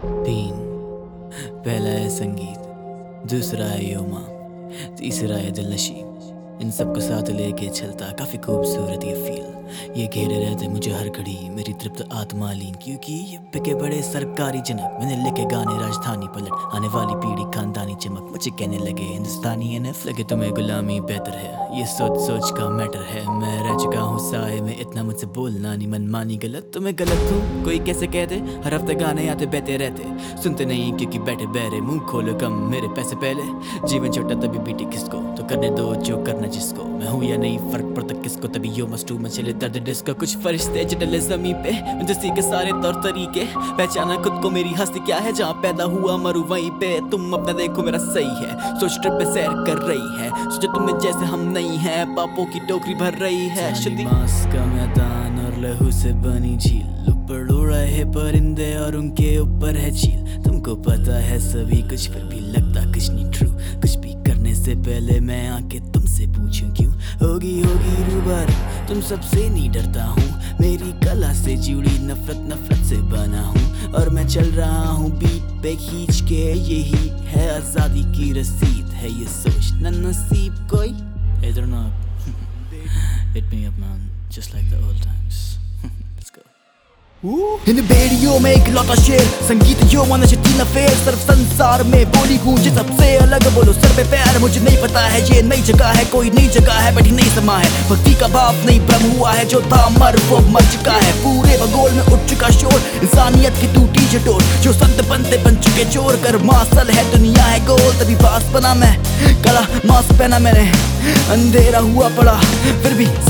तीन, पहला है संगीत, दूसरा है योमा, तीसरा है दिलनशी। इन सबको साथ लेके चलता काफी खूबसूरत ये फील। ये घेरे रहते मुझे हर घड़ी मेरी तृप्त आत्मा लीन, क्योंकि ये बिके बड़े सरकारी जनक। मैंने लिखे गाने राजधानी पलट, आने वाली पीढ़ी खानदानी चमक। मुझे कहने लगे हिंदुस्तानी एनएफ, लगे तुम्हें गुलामी बेहतर है। ये सोच सोच का मैटर है। मैं रह चुका हूँ साए में, इतना मुझसे बोलना नहीं मनमानी गलत। तुम्हें गलत हूँ कोई कैसे कह दे, हर हफ्ते गाने आते बहते रहते। सुनते नहीं क्योंकि बैठे बहरे, मुंह खोलो कम मेरे पैसे पहले। जीवन छोटा तभी बीटी किसको, तो करने दो जो करना जिसको। मैं हूँ या नहीं फर्क पड़ता किसको, तभी यो मस्ट डू में चले दर्द डिस्को। कुछ फरिश्ते जडले ज़मीं पे जिसी के सारे तौर तरीके। पहचाना खुद को मेरी हस्ती क्या है, जहाँ पैदा हुआ मरू वहीं पे। तुम अपना देखो मेरा सही है, सोच ट्रिप पे सैर कर रही है। सोचो तुम्हें जैसे हम नहीं है, पापों की टोकरी भर रही है। मांस का मैदान और लहू से बनी झील, ऊपर उड़ रहे परिंदे और उनके ऊपर है चील। तुमको पता है सभी कुछ, फिर भी लगता कुछ नहीं ट्रू। कुछ भी करने से पहले मैं आके तुमसे पूछूं क्यों। होगी रूबर, तुम सबसे नहीं डरता हूँ। मेरी कला से जुड़ी नफरत से बना हूँ, और मैं चल रहा हूँ बीट पे खींच के। यही है आजादी की रसीद, है ये सोच न नसीब कोई। इधर ना hit me up man, just like the old times. Let's go. इन बेड़ियों में एक लौटा शेर, संगीत यो माना जटीला फेर। सर्व संसार में बोली गूंजे सबसे अलग, बोलो सर पे पैर। मुझे नहीं पता है ये नई जगह है, कोई नई जगह है बैठी नहीं समा है। भक्ति का भाव नहीं भ्रम हुआ है, जो था मर वो मर चुका है। पूरे भगोल में उठ चुका शोर, इंसानियत की टूटी जटोर। जो संत बनते बन चुके चोर, कर मासल है दुनिया है गोल। तभी पास बना मैं, कला मास्क पहना मैंने, अंधेरा हुआ पड़ा फिर भी